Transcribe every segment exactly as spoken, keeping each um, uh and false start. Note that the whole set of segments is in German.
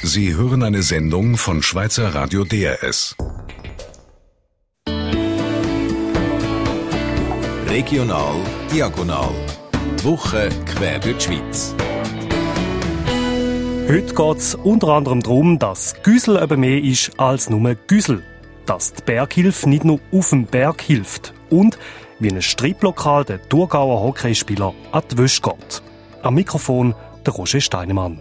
Sie hören eine Sendung von Schweizer Radio D R S. Regional Diagonal. Die Woche quer durch die Schweiz. Heute geht es unter anderem darum, dass Güsel eben mehr ist als nur Güsel. Dass die Berghilfe nicht nur auf dem Berg hilft. Und wie ein Striplokal der Thurgauer Hockeyspieler an die Wäsche geht. Am Mikrofon der Roger Steinemann.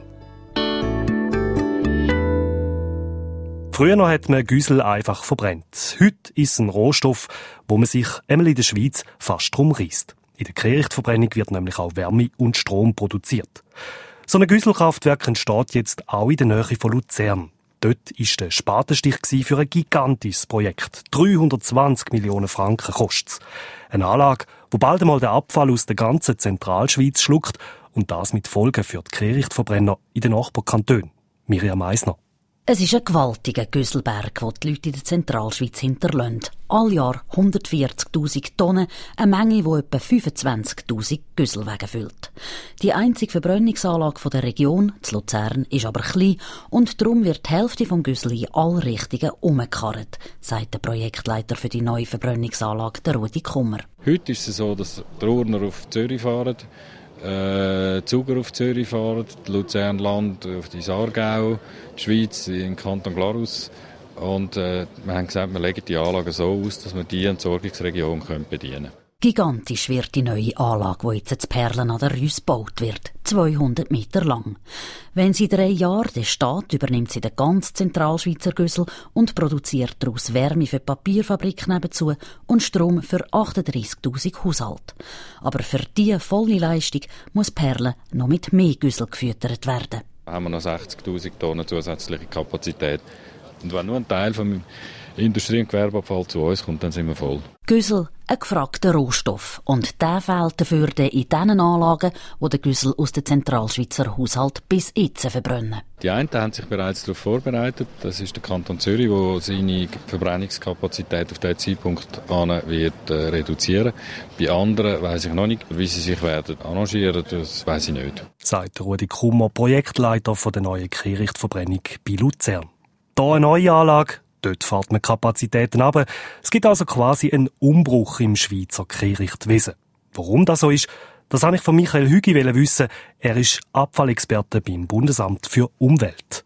Früher noch hat man Güsel einfach verbrennt. Heute ist es ein Rohstoff, wo man sich einmal in der Schweiz fast drum reisst. In der Kehrichtverbrennung wird nämlich auch Wärme und Strom produziert. So ein Güselkraftwerk entsteht jetzt auch in der Nähe von Luzern. Dort war der Spatenstich für ein gigantisches Projekt. dreihundertzwanzig Millionen Franken kostet es. Eine Anlage, die bald einmal den Abfall aus der ganzen Zentralschweiz schluckt und das mit Folgen für die Kehrichtverbrenner in den Nachbarkantonen. Miriam Meissner. Es ist ein gewaltiger Güsselberg, den die Leute in der Zentralschweiz hinterlassen. All Jahr hundertvierzigtausend Tonnen, eine Menge, die etwa fünfundzwanzigtausend Güsselwagen füllt. Die einzige Verbrennungsanlage der Region, zu Luzern, ist aber klein und darum wird die Hälfte des Güssel in alle Richtungen umgekarrt, sagt der Projektleiter für die neue Verbrennungsanlage, der Rudi Kummer. Heute ist es so, dass die Urner auf Zürich fahren, Äh, Zuger auf Zürich fahren, Luzernland auf die Aargau, die Schweiz in den Kanton Glarus. Und äh, wir haben gesagt, wir legen die Anlagen so aus, dass wir diese Entsorgungsregion bedienen können. Gigantisch wird die neue Anlage, die jetzt in Perlen an der Rüss gebaut wird, zweihundert Meter lang. Wenn sie drei Jahre steht, übernimmt sie den ganzen Zentralschweizer Güssel und produziert daraus Wärme für die Papierfabrik nebenzu und Strom für achtunddreissigtausend Haushalte. Aber für diese volle Leistung muss Perlen noch mit mehr Güssel gefüttert werden. Da haben wir noch sechzigtausend Tonnen zusätzliche Kapazität. Und wenn nur ein Teil vom Industrie- und Gewerbeabfall zu uns kommt, dann sind wir voll. Güssel, ein gefragter Rohstoff. Und der fehlt dafür in den Anlagen, wo der Güssel aus den Zentralschweizer Haushalt bis jetzt verbrennen. Die einen haben sich bereits darauf vorbereitet. Das ist der Kanton Zürich, der seine Verbrennungskapazität auf diesen Zeitpunkt an wird äh, reduzieren. Bei anderen weiss ich noch nicht, wie sie sich werden arrangieren, das weiss ich nicht. Sagt Rudi Kummer, Projektleiter von der neuen Kehrichtverbrennung bei Luzern. Hier eine neue Anlage. Dort fährt man Kapazitäten runter. Es gibt also quasi einen Umbruch im Schweizer Kehrichtwesen. Warum das so ist, das habe ich von Michael Hügi wissen. Er ist Abfallexperte beim Bundesamt für Umwelt.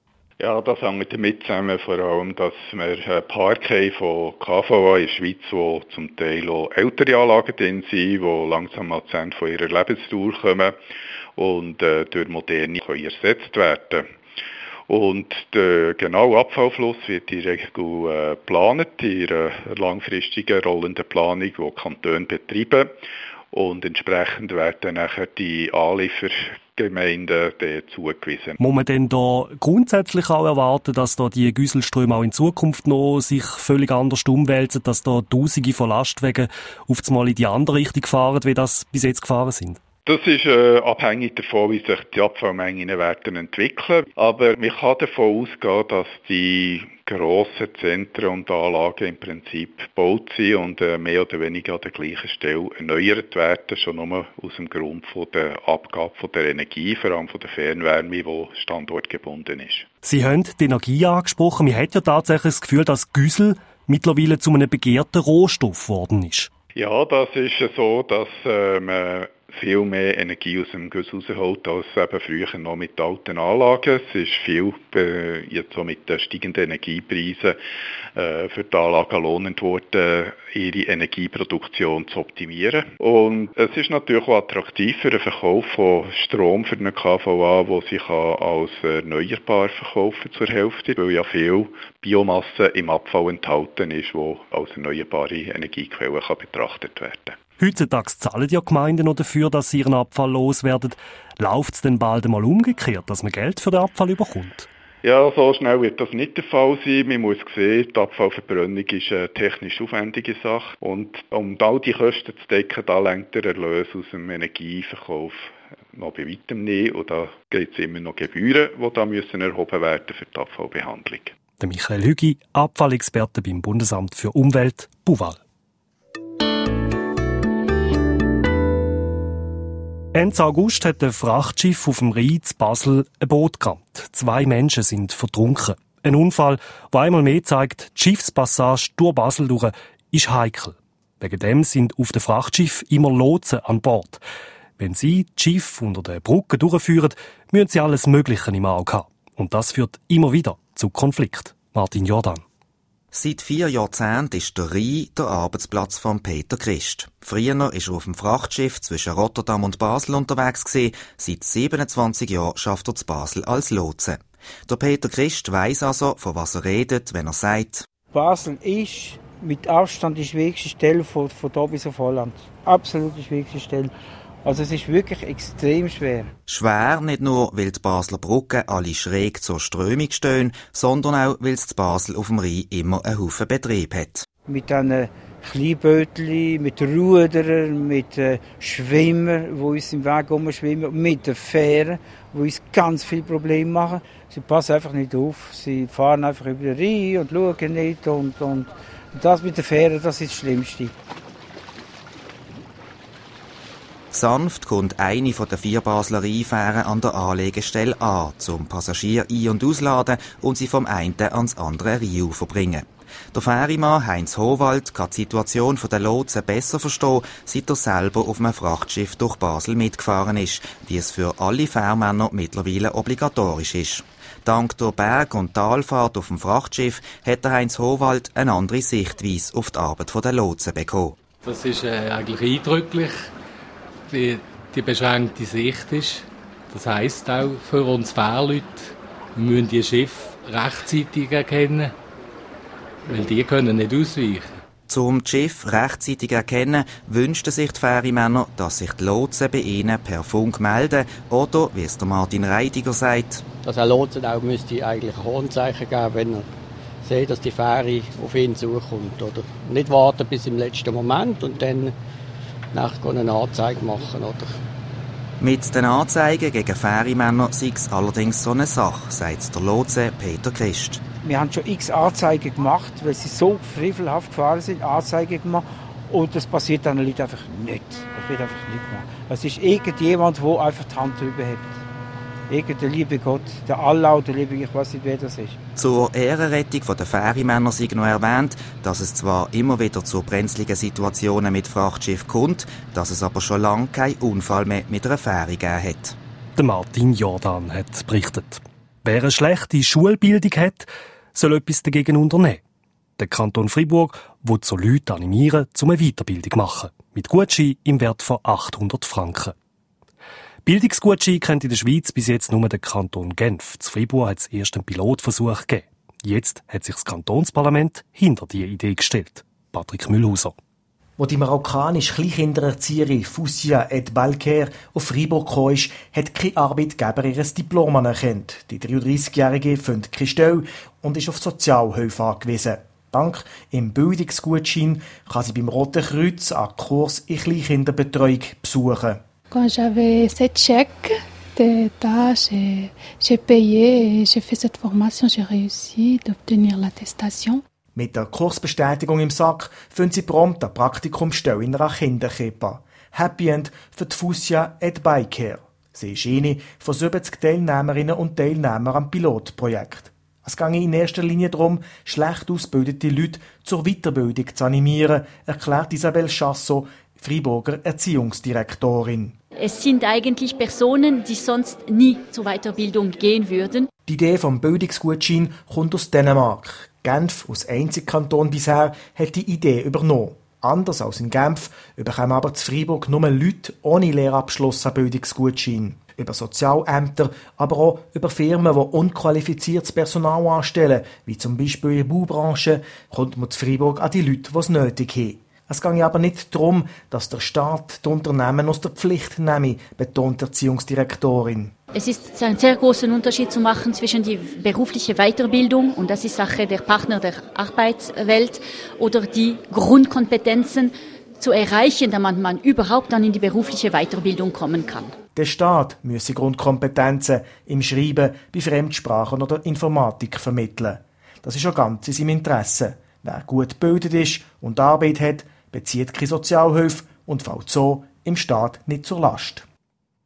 Ja, das hängt damit zusammen, vor allem, dass wir ein Park haben von K V A in der Schweiz, wo zum Teil auch ältere Anlagen drin sind, die langsam ans Ende von ihrer Lebensdauer kommen und äh, durch moderne können ersetzt werden. Und der genaue Abfallfluss wird in der Regel äh, geplant, in einer langfristigen rollenden Planung, die Kantone betreiben. Und entsprechend werden nachher die Anliefergemeinden zugewiesen. Muss man denn da grundsätzlich auch erwarten, dass da die Güsselströme auch in Zukunft noch sich völlig anders umwälzen, dass da Tausende von Lastwagen auf einmal in die andere Richtung fahren, wie das bis jetzt gefahren sind? Das ist äh, abhängig davon, wie sich die Abfallmengen werden entwickeln. Aber man kann davon ausgehen, dass die grossen Zentren und Anlagen im Prinzip gebaut sind und äh, mehr oder weniger an der gleichen Stelle erneuert werden, schon nur aus dem Grund von der Abgabe von der Energie, vor allem von der Fernwärme, die standortgebunden ist. Sie haben die Energie angesprochen. Man hat ja tatsächlich das Gefühl, dass Güssel mittlerweile zu einem begehrten Rohstoff geworden ist. Ja, das ist so, dass äh, man viel mehr Energie aus dem Güssel rausholt als eben früher noch mit alten Anlagen. Es ist viel äh, jetzt so mit den steigenden Energiepreisen äh, für die Anlagen lohnend worden, ihre Energieproduktion zu optimieren. Und es ist natürlich auch attraktiv für den Verkauf von Strom für eine K V A, wo sie als erneuerbar verkaufen zur Hälfte, weil ja viel Biomasse im Abfall enthalten ist, wo als erneuerbare Energiequelle kann betrachtet werden kann. Heutzutage zahlen ja Gemeinden noch dafür, dass sie ihren Abfall loswerden. Läuft es denn bald einmal umgekehrt, dass man Geld für den Abfall bekommt? Ja, so schnell wird das nicht der Fall sein. Man muss sehen, die Abfallverbrennung ist eine technisch aufwendige Sache. Und um all die Kosten zu decken, da lenkt der Erlös aus dem Energieverkauf noch bei weitem nicht. Und da gibt es immer noch Gebühren, die da müssen erhoben werden für die Abfallbehandlung. Der Michael Hügi, Abfallexperte beim Bundesamt für Umwelt, BUWAL. Ende August hat ein Frachtschiff auf dem Rhein zu Basel ein Boot gerammt. Zwei Menschen sind vertrunken. Ein Unfall, der einmal mehr zeigt, die Schiffspassage durch Basel durch ist heikel. Wegen dem sind auf dem Frachtschiff immer Lotsen an Bord. Wenn sie das Schiff unter der Brücke durchführen, müssen sie alles Mögliche im Auge haben. Und das führt immer wieder zu Konflikten. Martin Jordan. Seit vier Jahrzehnten ist der Rhein der Arbeitsplatz von Peter Christ. Früher war er auf dem Frachtschiff zwischen Rotterdam und Basel unterwegs gewesen. Seit siebenundzwanzig Jahren arbeitet er zu Basel als Lotse. Der Peter Christ weiss also, von was er redet, wenn er sagt: Basel ist mit Abstand die schwierigste Stelle von, von hier bis auf Holland. Absolut die schwierigste Stelle. Also es ist wirklich extrem schwer. Schwer nicht nur, weil die Basler Brücken alle schräg zur Strömung stehen, sondern auch, weil es zu Basel auf dem Rhein immer einen Haufen Betrieb hat. Mit diesen Kleinbötchen, mit Ruderern, mit äh, Schwimmern, die uns im Weg rumschwimmen, mit den Fähren, die uns ganz viele Probleme machen. Sie passen einfach nicht auf. Sie fahren einfach über den Rhein und schauen nicht. Und, und das mit den Fähren, das ist das Schlimmste. Sanft kommt eine von den vier Basler Rheinfähren an der Anlegestelle an, zum Passagier ein- und ausladen und sie vom einen ans andere Rheinufer bringen. Der Fährimann Heinz Howald kann die Situation der Lotsen besser verstehen, seit er selber auf einem Frachtschiff durch Basel mitgefahren ist, wie es für alle Fährmänner mittlerweile obligatorisch ist. Dank der Berg- und Talfahrt auf dem Frachtschiff hat der Heinz Howald eine andere Sichtweise auf die Arbeit der Lotsen bekommen. Das ist äh, eigentlich eindrücklich, wie die beschränkte Sicht ist. Das heisst auch für uns Fährleute, wir müssen die Schiffe rechtzeitig erkennen, weil die können nicht ausweichen. Um das Schiff rechtzeitig erkennen, wünschten sich die Fährimänner, dass sich die Lotsen bei ihnen per Funk melden oder, wie es der Martin Reidiger sagt, dass ein Lotsen auch müsste eigentlich ein Hornzeichen geben, wenn er sieht, dass die Fähre auf ihn zukommt. Oder nicht warten bis im letzten Moment und dann nachher eine Anzeige machen. Oder? Mit den Anzeigen gegen Fährimänner sei es allerdings so eine Sache, sagt der Lotse Peter Christ. Wir haben schon x Anzeigen gemacht, weil sie so frevelhaft gefahren sind, Anzeigen gemacht. Und das passiert dann den Leuten einfach nicht. Das wird einfach nicht gemacht. Es ist irgendjemand, der einfach die Hand drüber hat. Irgend der liebe Gott, der Allah oder der liebe, ich weiß nicht, wer das ist. Zur Ehrenrettung der Fährimänner sei noch erwähnt, dass es zwar immer wieder zu brenzligen Situationen mit Frachtschiff kommt, dass es aber schon lange keinen Unfall mehr mit einer Fähre gegeben hat. Der Martin Jordan hat berichtet. Wer eine schlechte Schulbildung hat, soll etwas dagegen unternehmen. Der Kanton Freiburg will so Leute animieren, um eine Weiterbildung zu machen. Mit Gutschein im Wert von achthundert Franken. Bildungsgutschein kennt in der Schweiz bis jetzt nur der Kanton Genf. Zu Fribourg hat es erst einen Pilotversuch gegeben. Jetzt hat sich das Kantonsparlament hinter die Idee gestellt. Patrick Mühlhauser. Wo die marokkanische Kleinkindererzieherin Foussia Et Balker auf Freiburg gekommen ist, hat kein Arbeitgeber ihr Diplom anerkannt. Die dreiunddreißigjährige findet keine Stelle und ist auf Sozialhilfe angewiesen. Dank im Bildungsgutschein kann sie beim Roten Kreuz einen Kurs in Kleinkinderbetreuung besuchen. Quand j'avais sept chèques d'État, j'ai, j'ai payé et j'ai fait cette formation, j'ai réussi d'obtenir l'attestation. Mit der Kursbestätigung im Sack finden sie prompt eine Praktikumsstelle in einer Kinderkrippe. Happy End für die Foussia Et Balker. Sie ist eine von siebzig Teilnehmerinnen und Teilnehmern am Pilotprojekt. Es ging in erster Linie darum, schlecht ausgebildete Leute zur Weiterbildung zu animieren, erklärt Isabelle Chassot, Freiburger Erziehungsdirektorin. Es sind eigentlich Personen, die sonst nie zur Weiterbildung gehen würden. Die Idee vom Bildungsgutschein kommt aus Dänemark. Genf, als einziger Kanton bisher, hat die Idee übernommen. Anders als in Genf bekommen aber zu Freiburg nur Leute ohne Lehrabschluss einen Bildungsgutschein. Über Sozialämter, aber auch über Firmen, die unqualifiziertes Personal anstellen, wie zum Beispiel in der Baubranche, kommt man zu Freiburg an die Leute, die es nötig haben. Es geht aber nicht darum, dass der Staat die Unternehmen aus der Pflicht nehme, betont die Erziehungsdirektorin. Es ist ein sehr großer Unterschied zu machen zwischen die berufliche Weiterbildung, und das ist Sache der Partner der Arbeitswelt, oder die Grundkompetenzen zu erreichen, damit man überhaupt dann in die berufliche Weiterbildung kommen kann. Der Staat müsse Grundkompetenzen im Schreiben, bei Fremdsprachen oder Informatik vermitteln. Das ist auch ganz in seinem Interesse. Wer gut gebildet ist und Arbeit hat, bezieht keine Sozialhilfe und fällt so im Staat nicht zur Last.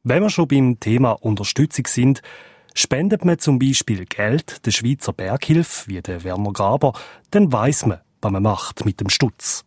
Wenn wir schon beim Thema Unterstützung sind, spendet man zum Beispiel Geld der Schweizer Berghilfe, wie der Werner Graber, dann weiss man, was man macht mit dem Stutz.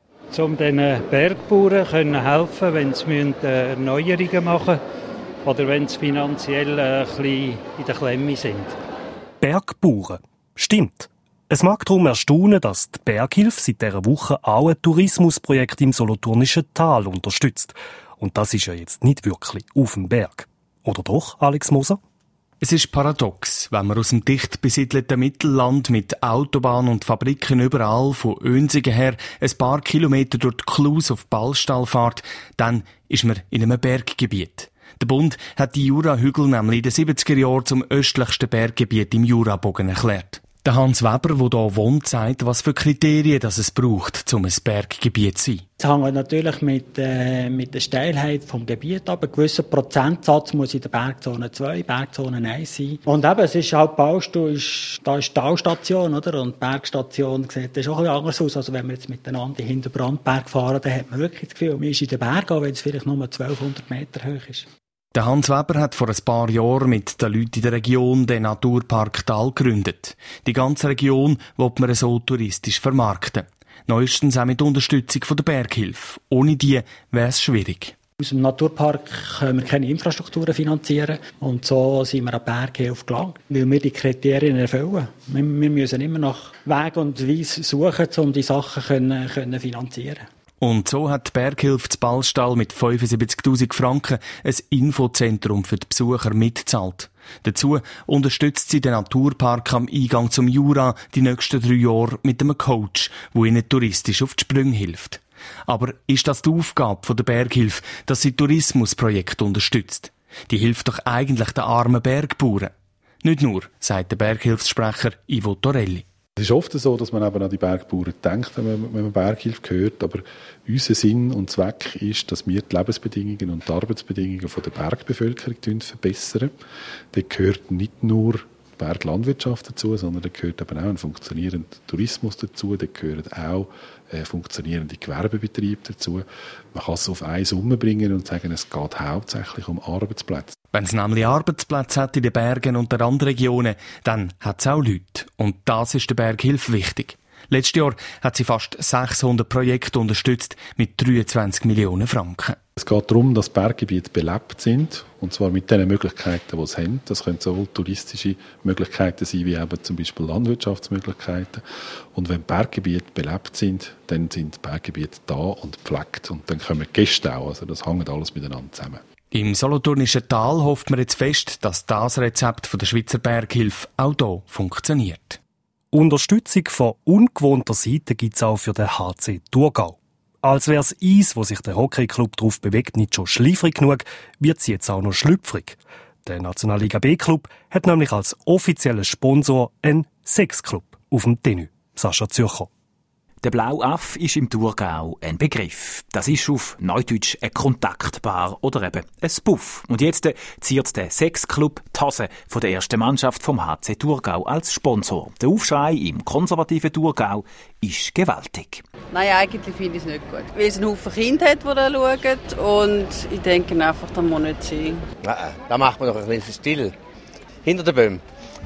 Um den Bergbauern können helfen, wenn sie Erneuerungen machen müssen oder wenn sie finanziell ein bisschen in der Klemme sind. Bergbauern. Stimmt. Es mag darum erstaunen, dass die Berghilfe seit dieser Woche auch ein Tourismusprojekt im Solothurnischen Tal unterstützt. Und das ist ja jetzt nicht wirklich auf dem Berg. Oder doch, Alex Moser? Es ist paradox, wenn man aus dem dicht besiedelten Mittelland mit Autobahn und Fabriken überall von Önsingen her ein paar Kilometer durch die Klus auf Ballstall fährt, dann ist man in einem Berggebiet. Der Bund hat die Jurahügel nämlich in den siebziger Jahren zum östlichsten Berggebiet im Jurabogen erklärt. Der Hans Weber, der hier wohnt, sagt, was für Kriterien das es braucht, um ein Berggebiet zu sein. Es hängt natürlich mit, äh, mit der Steilheit des Gebiets ab. Ein gewisser Prozentsatz muss in der Bergzone zwei, Bergzone eins sein. Und eben, es ist halt Baustuhl, ist, da ist die Talstation, oder? Und die Bergstation sieht das auch ein bisschen anders aus. Also wenn wir jetzt miteinander hinter Brandberg fahren, dann hat man wirklich das Gefühl, man ist in den Bergen, auch wenn es vielleicht nur zwölfhundert Meter hoch ist. Der Hans Weber hat vor ein paar Jahren mit den Leuten in der Region den Naturpark Tal gegründet. Die ganze Region will man so touristisch vermarkten. Neuestens auch mit Unterstützung von der Berghilfe. Ohne die wäre es schwierig. Aus dem Naturpark können wir keine Infrastrukturen finanzieren. Und so sind wir an die Berghilfe gelangt, weil wir die Kriterien erfüllen. Wir, wir müssen immer nach Weg und Weise suchen, um die Sachen können, können finanzieren. Und so hat die Berghilfe zu Ballstall mit fünfundsiebzigtausend Franken ein Infozentrum für die Besucher mitgezahlt. Dazu unterstützt sie den Naturpark am Eingang zum Jura die nächsten drei Jahre mit einem Coach, der ihnen touristisch auf die Sprünge hilft. Aber ist das die Aufgabe der Berghilfe, dass sie Tourismusprojekte unterstützt? Die hilft doch eigentlich den armen Bergbauern. Nicht nur, sagt der Berghilfssprecher Ivo Torelli. Es ist oft so, dass man eben an die Bergbauern denkt, wenn man, wenn man Berghilfe hört. Aber unser Sinn und Zweck ist, dass wir die Lebensbedingungen und die Arbeitsbedingungen von der Bergbevölkerung verbessern. Da gehört nicht nur die Berglandwirtschaft dazu, sondern da gehört eben auch ein funktionierender Tourismus dazu. Da gehören auch äh, funktionierende Gewerbebetriebe dazu. Man kann es auf eine Summe bringen und sagen, es geht hauptsächlich um Arbeitsplätze. Wenn es nämlich Arbeitsplätze hat in den Bergen und der anderen Regionen, dann hat es auch Leute. Und das ist der Berghilfe wichtig. Letztes Jahr hat sie fast sechshundert Projekte unterstützt mit dreiundzwanzig Millionen Franken. Es geht darum, dass Berggebiete belebt sind, und zwar mit den Möglichkeiten, die sie haben. Das können sowohl touristische Möglichkeiten sein, wie eben zum Beispiel Landwirtschaftsmöglichkeiten. Und wenn Berggebiete belebt sind, dann sind die Berggebiete da und gepflegt. Und dann kommen die Gäste auch. Also das hängt alles miteinander zusammen. Im Solothurnischen Tal hofft man jetzt fest, dass das Rezept von der Schweizer Berghilfe auch hier funktioniert. Unterstützung von ungewohnter Seite gibt es auch für den H C Thurgau. Als wäre das Eis, wo sich der Hockeyclub drauf bewegt, nicht schon schliffrig genug, wird es jetzt auch noch schlüpfrig. Der Nationalliga B-Club hat nämlich als offizieller Sponsor einen Sexclub auf dem Tenü. Sascha Zürcher. Der Blauaff ist im Thurgau ein Begriff. Das ist auf Neudeutsch ein Kontaktbar oder eben ein Puff. Und jetzt ziert der Sexclub die Hose von der ersten Mannschaft vom H C Thurgau als Sponsor. Der Aufschrei im konservativen Thurgau ist gewaltig. Nein, eigentlich finde ich es nicht gut. Weil es einen Haufen Kinder hat, die da schauen. Und ich denke einfach, das muss nicht sein. Nein, da macht man doch ein bisschen still. Hinter den Bäumen.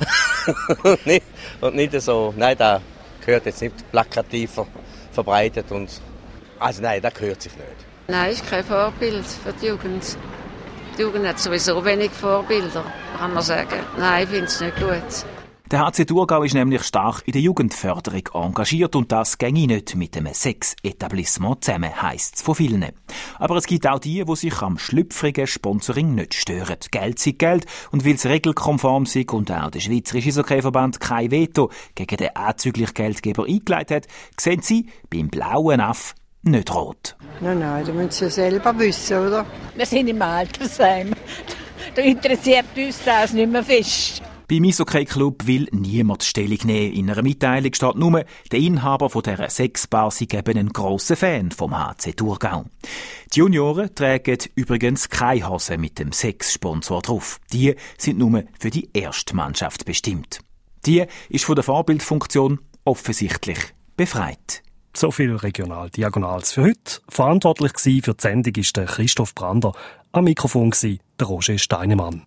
und, nicht, und nicht so, nein, da gehört jetzt nicht plakativer verbreitet. Und, also nein, das gehört sich nicht. Nein, ist kein Vorbild für die Jugend. Die Jugend hat sowieso wenig Vorbilder, kann man sagen. Nein, ich finde es nicht gut. Der H C Thurgau ist nämlich stark in der Jugendförderung engagiert und das ginge nicht mit einem Sex-Etablissement zusammen, heisst es von vielen. Aber es gibt auch die, die sich am schlüpfrigen Sponsoring nicht stören. Geld sei Geld und weil es regelkonform sei und auch der Schweizerische Eishockey-Verband kein Veto gegen den anzüglichen Geldgeber eingeleitet hat, sehen sie beim blauen Aff nicht rot. Nein, nein, das müssen Sie selber wissen, oder? Wir sind im Altersheim. Da interessiert uns das nicht mehr fest. Beim Eishockey-Club will niemand Stellung nehmen. In einer Mitteilung steht nur, der Inhaber von dieser Sexbar sei eben ein grosser Fan vom H C Thurgau. Die Junioren tragen übrigens keine Hose mit dem Sex-Sponsor drauf. Die sind nur für die erste Mannschaft bestimmt. Die ist von der Vorbildfunktion offensichtlich befreit. So viel Regional Diagonals für heute. Verantwortlich für die Sendung ist der Christoph Brander. Am Mikrofon war der Roger Steinemann.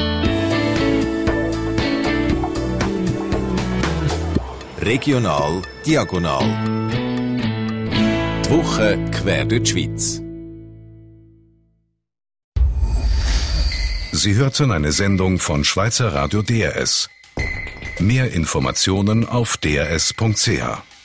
Regional Diagonal. Die Woche quer durch die Schweiz. Sie hörten eine Sendung von Schweizer Radio D R S. Mehr Informationen auf d r s punkt c h.